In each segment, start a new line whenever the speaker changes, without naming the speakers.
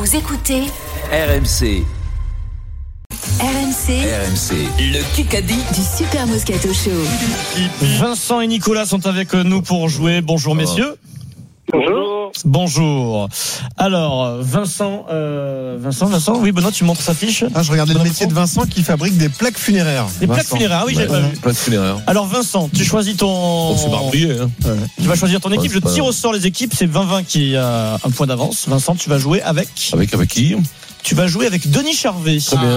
Vous écoutez
RMC.
RMC,
Le Kikadi
du Super Moscato Show.
Vincent et Nicolas sont avec nous pour jouer. Bonjour messieurs.
Bonjour.
Bonjour. Alors Vincent, oui Benoît, tu montres sa fiche.
Ah, je regardais le métier de Vincent qui fabrique des plaques funéraires.
Des plaques funéraires, ah oui, j'avais pas vu.
Plaques funéraires.
Alors Vincent, tu choisis ton.
C'est marbrié, hein.
Tu vas choisir ton équipe.
c'est
Je tire
pas-
au sort les équipes. C'est 20-20 qui a un point d'avance. Vincent, tu vas jouer avec.
Avec qui?
Tu vas jouer avec Denis Charvet.
Très bien.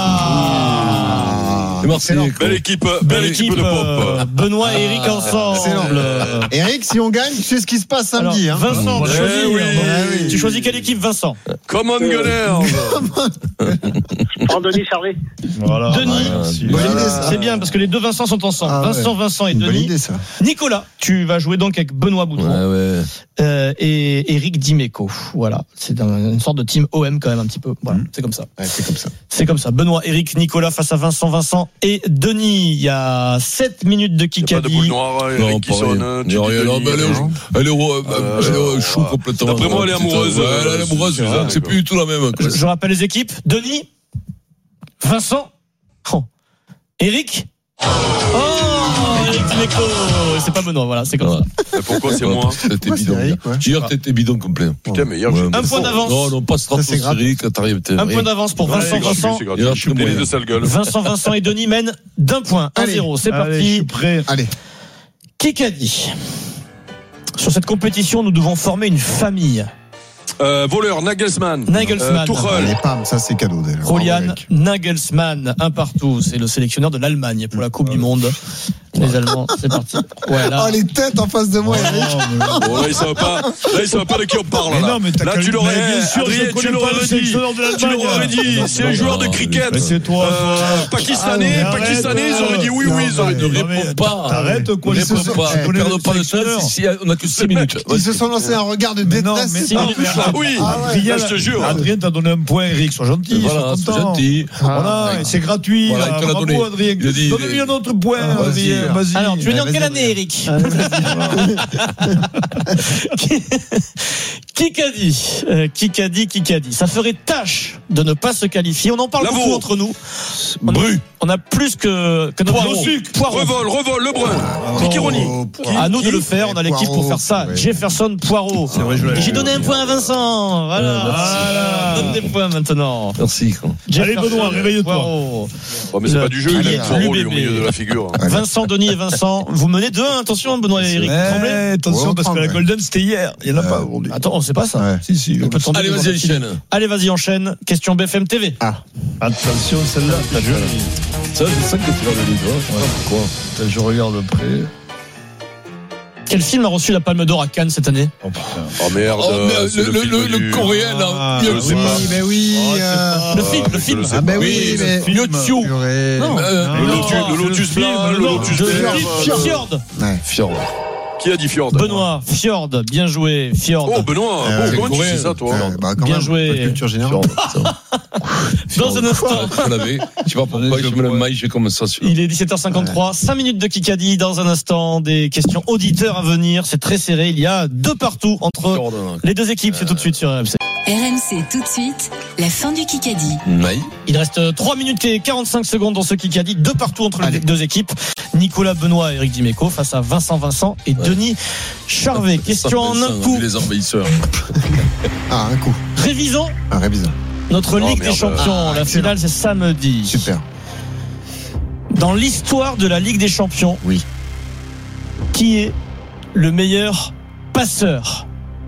Ah.
C'est Marseille.
Belle équipe de pop.
Benoît et Eric ensemble.
Eric, si on gagne, tu sais ce qui se passe
Alors,
samedi.
Vincent, tu choisis.
oui.
Tu choisis quelle équipe, Vincent?
Come on Gunners.
Prends Denis Charvet.
Voilà.
Denis.
Bonne idée, ça.
C'est bien parce que les deux Vincent sont ensemble.
Ah ouais.
Vincent et
Une bonne
Denis.
idée, ça.
Nicolas, tu vas jouer donc avec Benoît Boutron
Ouais.
et Eric Dimeco. Voilà, c'est une sorte de team OM quand même un petit peu. Voilà, c'est comme ça.
Ouais, c'est comme ça.
C'est comme ça. Benoît, Eric, Nicolas face à Vincent et Denis. Il y a 7 minutes de
Il n'y a pas de boule
Kikadi.
noire,
Non,
Eric qui
pas
sonne.
rien.
tu dis
Rien, non,
Denis,
mais elle est chou complètement.
D'après moi, elle est amoureuse.
Ouais, elle est amoureuse, Suzanne. C'est plus du tout la même.
Je rappelle les équipes. Denis, Vincent, Eric. Eric Dimeco. C'est pas Benoît, voilà, c'est comme ça.
Mais pourquoi c'est moi?
T'étais
Ouais, c'est
bidon.
Eric, ouais.
Hier, t'étais bidon complet.
Putain, mais hier,
Ouais,
j'ai
Un point d'avance.
Non, pas stratosphérique, t'arrives.
Un point d'avance pour Vincent.
c'est gratuit. Je suis pédé de sale gueule.
Vincent et Denis mènent d'un point. 1-0. C'est parti.
Prêt. Allez.
Kikadi. Sur cette compétition, nous devons former une famille.
Voleur, Nagelsmann.
Nagelsmann.
Tuchel.
Allez, pam, ça c'est cadeau déjà.
Julian
Bravo, Eric.
Nagelsmann, un partout. C'est le sélectionneur de l'Allemagne pour la Coupe du Monde. Les Allemands, c'est parti. Voilà.
Oh, les têtes en face de moi, Eric.
Bon, là, ils savent pas de qui on parle,
Mais
là.
non, mais t'as
Là,
qu'à
tu
lui-
l'aurais,
mais bien sûr,
Adrien,
je connais
tu
pas
l'aurais
le
dit.
sélectionneur de
Tu
l'Allemagne.
l'aurais dit. C'est un joueur de cricket.
Mais c'est toi.
Pakistanais, ils auraient dit oui, ils auraient dit.
Ne réponds pas.
Arrête, quoi,
Ne
les
réponds pas.
je connais
Ne perdons pas le
sélectionneur.
temps. Ici, on a que 6 minutes.
Ils se sont lancés un regard de
Mais non,
détresse.
mais
c'est
non,
pas
mais
touchant.
Ah oui,
Adrien,
je te jure.
Adrien t'a donné un point, Eric, sois gentil.
Voilà,
sois
c'est
content.
gentil.
Voilà, et c'est gratuit.
Voilà,
là.
il te l'a
Bravo,
donné.
Adrien.
Il a dit-
Donne-lui un autre point,
Vas-y.
Adrien. Vas-y.
Alors, tu veux dire en
Vas-y,
quelle
Adrien.
année, Eric? Kikadi. Ça ferait tâche de ne pas se qualifier. On en parle
Lavaux.
beaucoup entre nous.
Bru.
On a plus que notre Poirot.
Revol, Lebrun. Mikironi.
À nous de le faire. On a l'équipe pour faire ça.
Ouais.
Jefferson, Poirot.
vrai, je l'avais
Et j'ai donné un point à Vincent. Voilà.
Voilà.
Donne des points maintenant.
Merci.
Allez, Benoît, réveille-toi.
Poirot.
Oh, mais c'est pas du jeu, il a
Allez,
le poireau, lui, au
l'UBB.
milieu de la figure.
Vincent, Denis et Vincent, vous menez 2-1. Attention, Benoît et Eric. Tremblay.
Attention,
Ouais,
parce que la
ouais.
Golden, c'était hier. Il n'y en a pas aujourd'hui.
Attends, on sait pas ça.
Ouais.
Si.
On peut tomber
Allez,
devant
vas-y,
la télé.
enchaîne.
Allez, vas-y, enchaîne. Question BFM TV.
Attention, celle-là, t'as jolie.
Ça, c'est ça que tu vas le livre. Pourquoi?
Je regarde de près.
Quel film a reçu la Palme d'Or à Cannes cette année?
Oh putain.
Oh merde,
Oh, mais
c'est le film
le
du-
coréen, là.
je sais pas.
Mais oui.
Le film.
Ah, ben oui,
Oui,
mais.
Myotsio.
Purée.
Non.
Le lotus blanc, le lotus vert.
Fjord.
Ouais.
Fjord.
Qui a dit Fjord?
Benoît, Fjord. Bien joué, Fjord.
Oh, Benoît,
Ouais,
comment tu
coréen.
sais ça, toi?
Bah, quand
Bien
même,
joué.
la culture générale.
Dans un instant.
Je l'avais. Tu vois pourquoi je me le maille, j'ai comme ça.
Il est 17h53, 5 minutes de Kikadi. Dans un instant, des questions auditeurs à venir. C'est très serré. Il y a 2 partout entre les deux équipes. C'est tout de suite sur RMC.
RMC tout de suite, la fin du Kikadi.
Maille.
Il reste 3 minutes et 45 secondes dans ce Kikadi. 2 partout entre les deux équipes. Nicolas Benoît et Eric Dimeco face à Vincent et Denis Charvet. Question en un coup.
Les envahisseurs.
Ah, un coup.
Révisons
Un révision.
notre
Oh,
Ligue des
merde.
Champions. La
excellent.
finale, c'est samedi.
Super.
Dans l'histoire de la Ligue des Champions,
Oui.
qui est le meilleur passeur?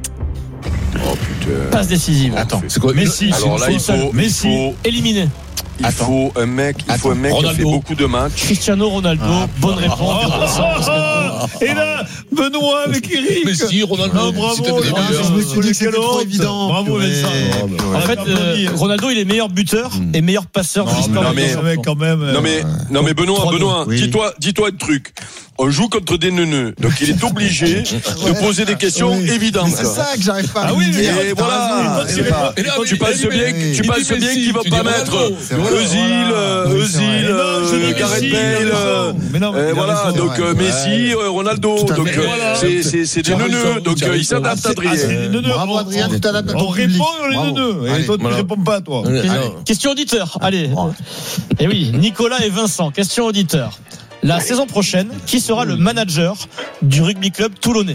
Oh putain.
Passe décisive.
Attends.
C'est quoi?
Messi.
Alors là, il faut
Éliminé.
un mec qui a fait
Ronaldo.
beaucoup de matchs.
Cristiano Ronaldo. Bonne réponse.
Et là, Benoît avec Eric.
Messi, Ronaldo.
Ah, bravo.
C'était des
Ah,
meilleurs.
je me suis dit que c'était
Quel
trop
honte.
évident.
Bravo,
Purée.
Vincent.
En fait, Ronaldo, il est meilleur buteur et meilleur passeur de l'histoire.
non,
de la Ligue des
mais-
Champions.
quand même.
Non mais Benoît,
3-2.
Oui.
dis-toi un truc. On joue contre des neuneux, donc il est obligé de poser des questions
Oui.
évidentes.
Mais c'est ça que j'arrive pas à
oui,
me dire.
Et voilà.
T'as raison.
Et là,
Tu penses bien qu'il va pas mettre. Özil, Gareth Bale.
Mais non,
Voilà, donc Messi, Ronaldo.
Tout à
Donc
fait.
c'est des neuneux. Donc ils s'adaptent, Adrien.
Bravo Adrien, tu t'adaptes à
on
ton public.
répond les
Bravo.
deux. Et
Allez.
toi, tu ne réponds pas, toi.
Question auditeur. Allez. Et oui, Nicolas et Vincent. Question auditeur. La saison prochaine, qui sera le manager du rugby club toulonnais?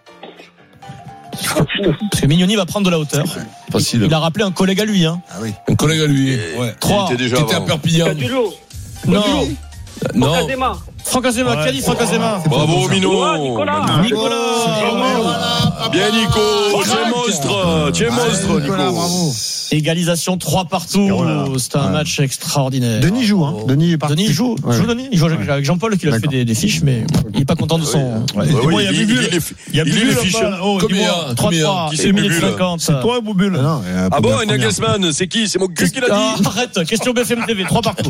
Parce que Mignoni va prendre de la hauteur.
Facile.
Il a rappelé un collègue à lui. Hein.
Un collègue à lui.
Ouais.
3.
Il était déjà
Qui était à
avant.
Perpignan.
Cadulo.
Non.
Non.
Azema.
Franck Azema. Qui a dit Franck Azema?
Bravo, Mino.
Nicolas.
Nicolas.
Bien, Nico. Tu es monstre. Tu es monstre,
Nicolas,
Nico.
bravo.
Égalisation 3 partout. C'était un match extraordinaire.
Denis joue, hein. Denis est parti.
Denis joue.
Ouais.
Joue Denis. Il joue avec Jean-Paul qui lui a fait
D'accord.
des fiches, mais il est pas content de son.
Ouais,
Oui,
dis-moi, il y a
il
Bubule.
est fiche.
Oh,
Combien?
dis-moi.
3-3.
Qui c'est
1 minute
Bubule
50.
C'est toi, Boubule.
Non,
Ah bon, un Nagelsmann, c'est qui? C'est mon cul qui l'a
Ah,
dit.
arrête, question BFM TV, 3 partout.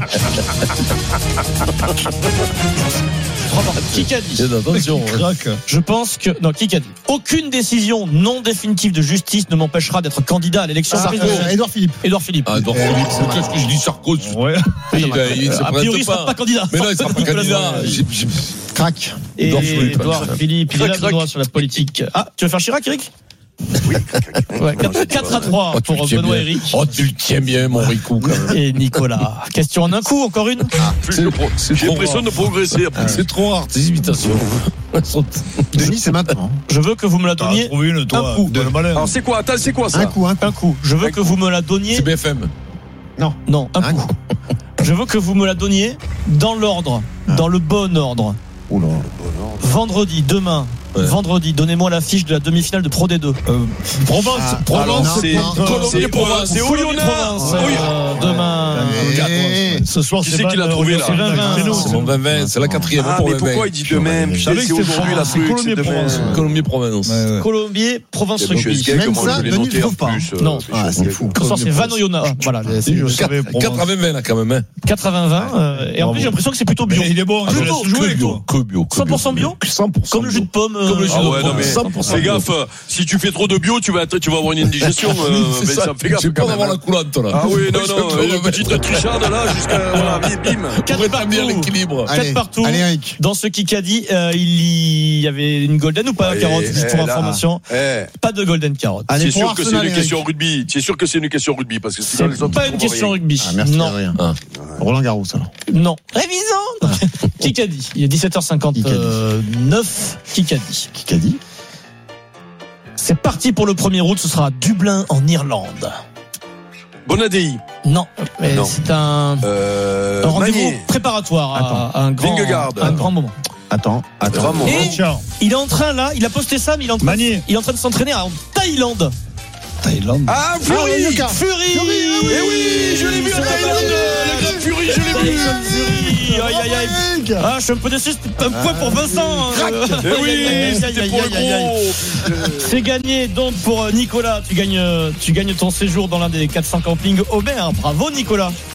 3 partout. Qui a dit?
Attention.
Crac.
Je pense que. Non, qui a dit? Aucune décision non définitive de justice ne m'empêchera d'être candidat à l'élection présidentielle.
Édouard Philippe.
Édouard Philippe.
Ah, Edouard Philippe. Qu'est-ce que je dis, Sarkozy?
Ouais.
Oui,
Il se
a priori, il
présente
sera pas candidat.
Mais non, il sera pas
Nicolas
candidat.
Sarkozy.
Crac.
Et
Edouard Philippe.
Édouard Philippe, il est là,
Crac.
Benoît, sur la politique. Ah, tu veux faire Chirac, Eric? Ouais, 4-3
Oh, tu
pour
le tiens
Benoît
bien.
Eric
Oh, tu le tiens bien, mon Ricou, quand même.
et Nicolas. Question en un coup, encore une?
C'est
J'ai
trop
l'impression
rare.
de progresser après.
C'est trop rare, tes imitations.
Denis, c'est maintenant.
Je veux que vous me la
T'as
donniez
trouvé une, toi.
un coup.
De le malin.
Alors c'est quoi? Attends, c'est quoi ça?
Un coup.
un coup. Je veux que vous me la donniez.
C'est BFM.
Non, un coup. Je veux que vous me la donniez dans l'ordre, dans le bon ordre.
Oula.
Vendredi, demain.
Ouais.
Vendredi, donnez-moi la fiche de la demi-finale de Pro D2.
Provence.
Ah,
Provence.
alors,
C'est
non.
Colombie-Provence. C'est Oyonnax.
Demain.
Ce soir,
Qui c'est qui l'a trouvé, là?
C'est 20-20.
C'est nous.
C'est mon 20-20, c'est la quatrième
Ah,
pour
mais
20-20.
pourquoi il dit de même?
Je savais
C'est
que c'était
aujourd'hui la
Provence.
truc, c'est
Colombie-Provence.
demain.
Colombie-Provenance.
Ouais, ouais.
Colombier, Provence
Je suis
Rugby.
gag,
Même
moi
ça,
je l'ai
Denis
noté
ne
en
trouve pas.
plus.
Non.
Ah, c'est fou.
Ce soir, c'est Van Oyonnax. Voilà, c'est
Je savais, Provence.
80-20 là quand même. Hein.
80-20. Et en plus, j'ai l'impression que c'est plutôt bio.
Mais il est bon, je
Plutôt.
laisse jouer, toi.
Que bio.
100% bio
100%.
Comme le jus de pomme.
Comme le jus
Ah
de
ouais, non,
pomme.
mais
100%
fais
bio.
gaffe, si tu fais trop de bio, tu vas avoir une indigestion.
C'est ça.
Fais gaffe.
J'ai peur
quand même,
d'avoir la
hein.
coulante là.
Ah oui, non,
J'ai
non,
peur
une
de
petite tricharde là, jusqu'à. Voilà, bim.
4
Pour établir
partout.
l'équilibre.
Allez,
partout.
Allez, Eric.
Dans ce Kikadi, il y avait une golden ou pas,
Allez,
carotte, juste pour
là.
information. Pas de golden carotte.
Allez,
C'est
pour
sûr que c'est
Arsenal,
une
Eric.
question rugby. Tu es sûr que c'est une question rugby parce que sinon les
C'est
autres.
pas une question rugby.
Ah, merci,
non.
Adrien.
Ah.
Roland Garros, alors.
Non. Révisons. Kikadi. Il est 17h59. Kikadi.
Qui a dit?
C'est parti pour le 1er août. Ce sera à Dublin, en Irlande.
Bonadei.
Non. Mais
Non.
c'est un rendez-vous
Magnier.
préparatoire à un
Vingegaard.
grand moment.
Attends.
Vraiment.
Et
Tiens,
il est en train là, il a posté ça, mais il est en train,
Magnier.
il est en train de s'entraîner en Thaïlande.
Thaïlande.
Ah, Fury.
Fury.
Eh oui, je l'ai vu en Thaïlande. Le grand Fury, je l'ai vu.
Fury. Aïe, aïe, aïe. Ah, je suis un peu déçu, c'est un point pour Vincent.
Eh oui, c'était pour le gros.
C'est gagné donc pour Nicolas. Tu gagnes ton séjour dans l'un des 400 campings Aubert. Bravo Nicolas.